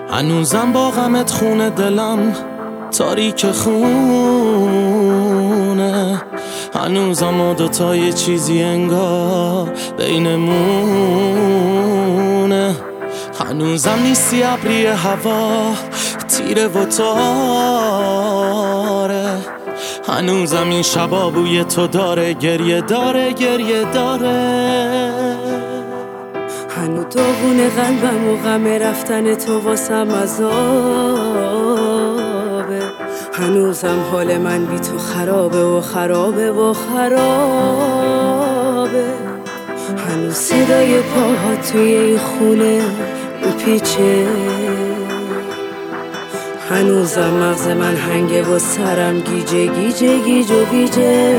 هنوزم با غمت خونه دلم تاریک خونه، هنوزم ما دوتای چیزی انگار بینمونه. هنوزم نیستی ابری هوا تیره و تاره، هنوزم این شبا بوی تو داره، گریه داره گریه داره. هنو داغون قلبم و غم رفتن تو واسم عذابه، هنوزم حال من بی تو خرابه و خرابه و خرابه. هنوز صدای پاها توی این خونه میپیچه، هنوزم مغز من هنگه و سرم گیجه گیجه گیج و گیجه.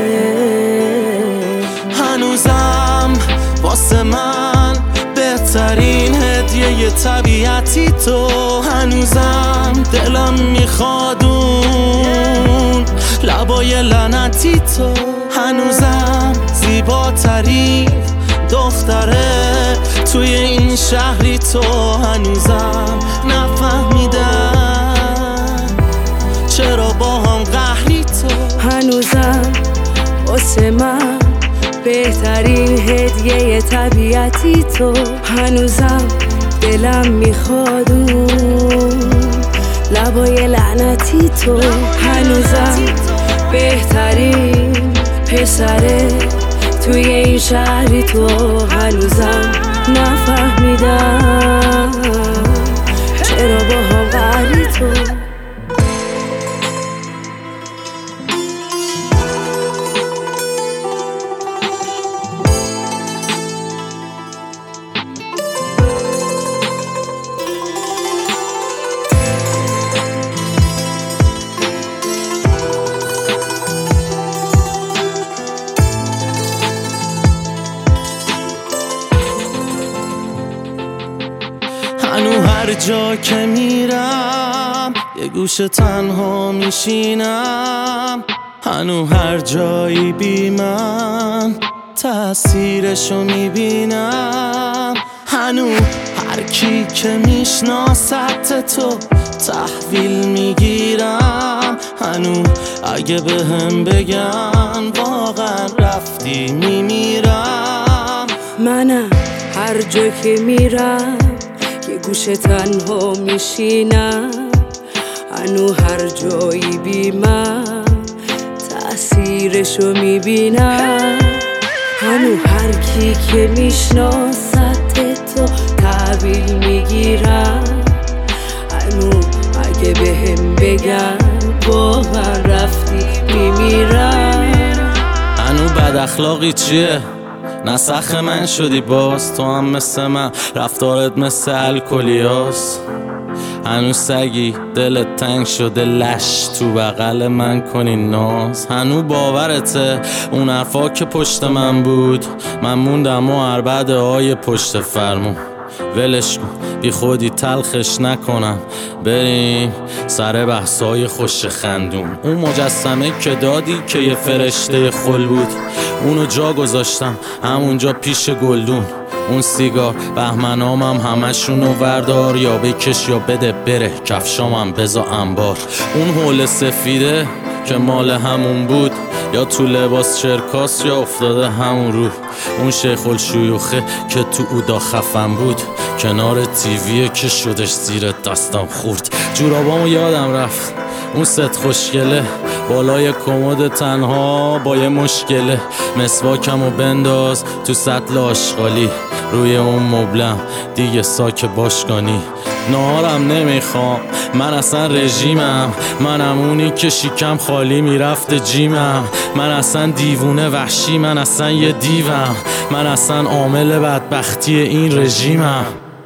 هنوزم واسه من بهترین هدیه طبیعتی تو، هنوزم دلم میخواد اون لبای لعنتی تو، هنوزم زیباترین دختره توی این شهری تو، هنوزم نفهمیدم چرا با هم قهری تو. هنوزم واسه من بهترین هدیه طبیعتی تو، هنوزم دلم میخواد اون لبای لعنتی تو، هنوزم بهترین پسره توی این شهری تو، هنوزم نفهمیدم چرا با هم قهری تو. هنو هر جا که میرم یه گوشه تنها میشینم، هنو هر جایی بی من تأثیرشو میبینم، هنو هر کی که میشناست تو تحویل میگیرم، هنو اگه بهم بگن واقعا رفتی میمیرم. منم هر جا که میرم یه گوشه تنها میشینم، هنو هر جایی بی من تأثیرشو میبینم، هنو هر کی که میشناست تو تحویل میگیرم، هنو اگه بهم بگن واقعا رفتی میمیرم. هنو بد اخلاقی چیه؟ نسخ من شدی باز، تو هم مثل من رفتارت مثل الکلیاست، هنو سگی دلت تنگ شده لش تو بغل من کنی ناز، هنو باورته اون حرفا که پشت من بود من موندم و عربده های پشت فرمون، ولش کن بی خودی تلخش نکنم، بریم سر بحثای خوش خندون. اون مجسمه که دادی که یه فرشته خل بود، اونو جا گذاشتم همونجا پیش گلدون، اون سیگار بهمنامم همشونو وردار، یا بکش یا بده بره کفشامم بزا انبار، اون حول سفیده که مال همون بود یا تو لباس چرکاس یا افتاده همون رو، اون شیخ الشیوخه که تو اودا خفن بود کنار تیویه که شدش زیر دستم خورد، جورابامو یادم رفت اون ست خوشگله بالای کمد تنها با یه مشکله، مسواکمو بنداز تو سطل آشغالی روی اون مبلم دیگه ساک باشگانی، نهارم نمیخوام من اصلا رژیمم، منم اونی که شیکم خالی میرفته جیمم، من اصلا دیوونه وحشی، من اصلا یه دیوم، من اصلا عامل بدبختی این رژیمم.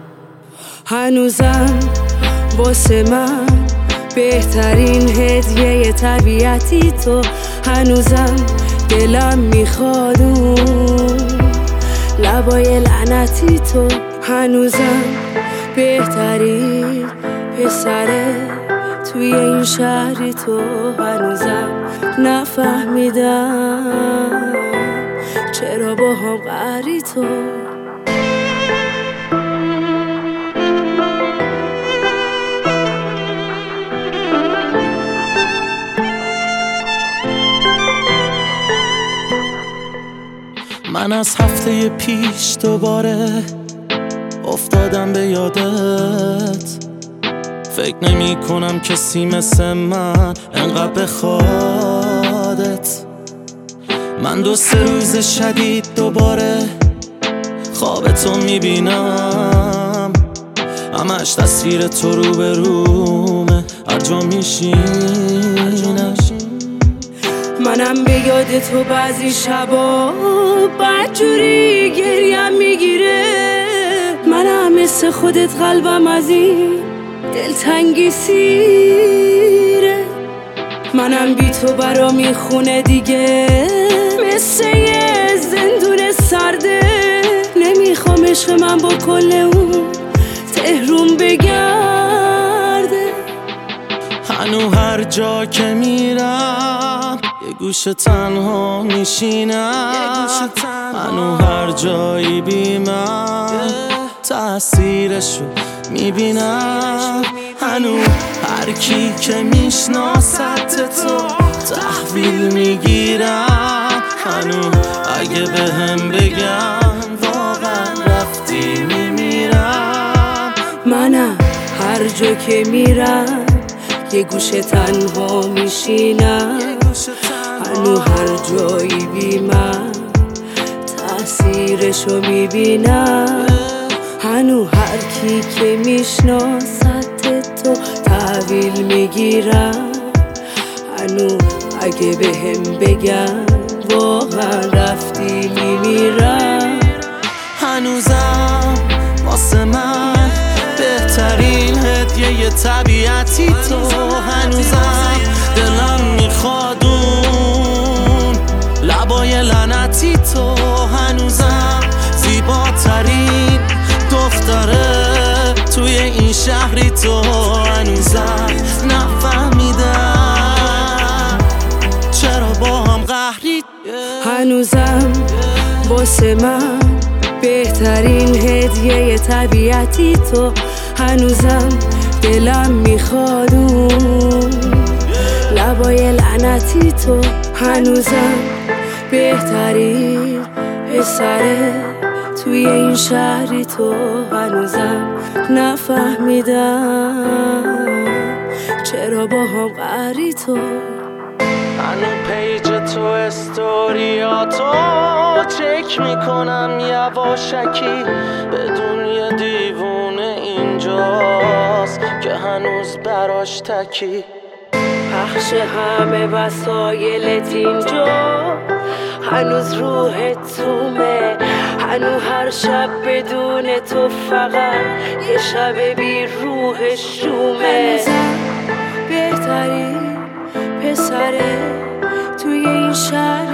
هنوزم واسه من بهترین هدیه طبیعتی تو، هنوزم دلم میخواد اون لبای لعنتی تو، هنوزم بهترین پسره توی این شهری تو، هنوزم نفهمیدم چرا با هم قهری تو. من از هفته پیش دوباره افتادم به یادت. فکر نمی کنم کسی مثل من انقدر بخوادت. من 2-3 روز شدید دوباره خواب تو میبینم، همش تصویر تو رو به رومه، هر جا میشینم. منم به یاد تو بعضی شبا بدجوری گریم میگیره. منم مثل خودت قلبم از این دلتنگی سیره. منم بی تو برا میخونه دیگه، مثل یه زندون سرده. نمیخوام عشق من با کل اون تهرون بگرده. هنو هر جا که میرم یه گوشه تنها میشینم. هنو هر جایی بی من تأثیرشو میبینم. هنو هر کی که میشناست تو تحویل میگیرم. هنو اگه بهم بگن واقعا رفتی میمیرم. منم هر جا که میرم یه گوشه تنها میشینم. هنو هر جایی بی من تأثیرشو میبینم. هنو هر کی که میشناست تو تحویل میگیرم. هنو اگه بهم بگن واقعا رفتی میمیرم. هنوزم واسه من بهترین هدیه طبیعتی تو. هنوزم دلم میخواد اون لبای لعنتی تو. هنوزم زیباترین دختره توی این شهری تو. هنوزم نفهمیدم چرا با هم قهری. هنوزم واسه من بهترین هدیه طبیعتی تو. هنوزم دلم میخواد اون لبای لعنتی تو. هنوزم بهترین پسره توی این شهری تو. هنوزم نفهمیدم چرا با هم قهری تو. هنو پیج تو استوریاتو چک میکنم یواشکی، بدون یه دیوونه اینجاست که هنوز براش تکی. پخش همه وسایلت اینجا، هنوز روحت تومه. هنو هر شب بدون تو فقط یه شب بی روح شومه. هنوزم بهترین پسره توی این شهر